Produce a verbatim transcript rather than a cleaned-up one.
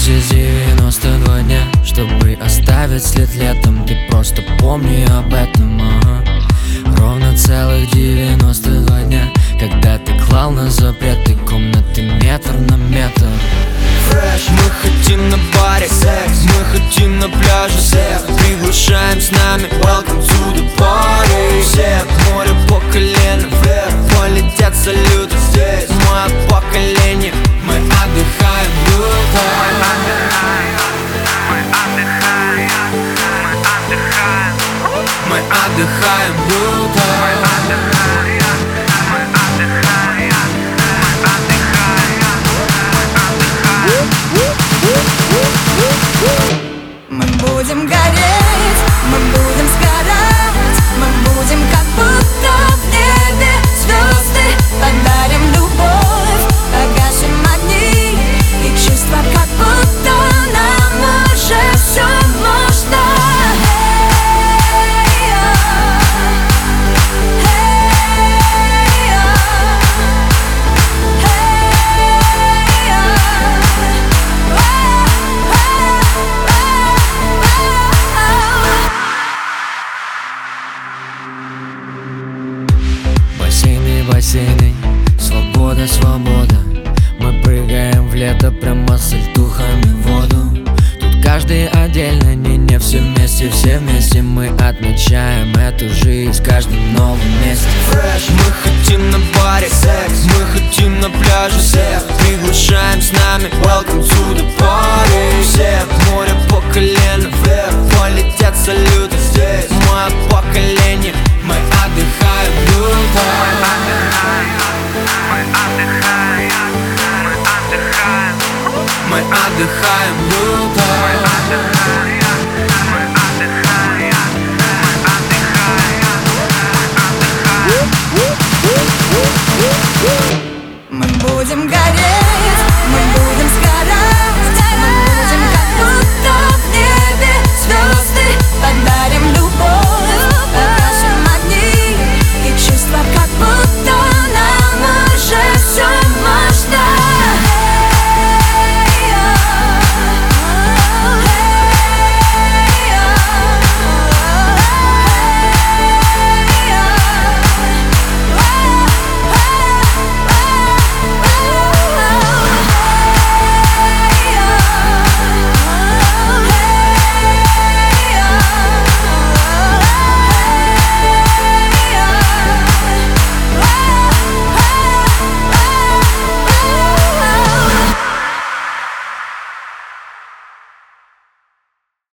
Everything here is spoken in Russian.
здесь девяносто два дня, чтобы оставить след летом. Ты просто помни об этом, ага. Ровно целых девяносто два дня, когда ты клал на запреты комнаты метр на метр. Fresh. Мы хотим на баре секс, мы хотим на пляже секс. Приглашаем с нами, welcome to the party. Все к морю по колено вверх, полетят салюты здесь. Мое поколение, мы отдыхаем тут. Мы отдыхаем тут. Мы будем гореть, мы будем сгорать, мы будем как будто в небе звезды. Подарим любовь, погасим огни и чувства, как будто нам уже все можно. Бассейны, бассейны, свобода, свобода. Мы прыгаем в лето прямо с альтухами в воду. Тут каждый отдельно, не, не все вместе, все вместе. Мы отмечаем эту жизнь в каждом новом месте. Fresh. Мы хотим на баре секс, мы хотим на пляже секс. Приглашаем с нами, welcome to the party. Все к морю по колено вверх, полетят салюты здесь. Мое поколение, мы отдыхаем тут. Мы отдыхаем тут. Мы будем гореть.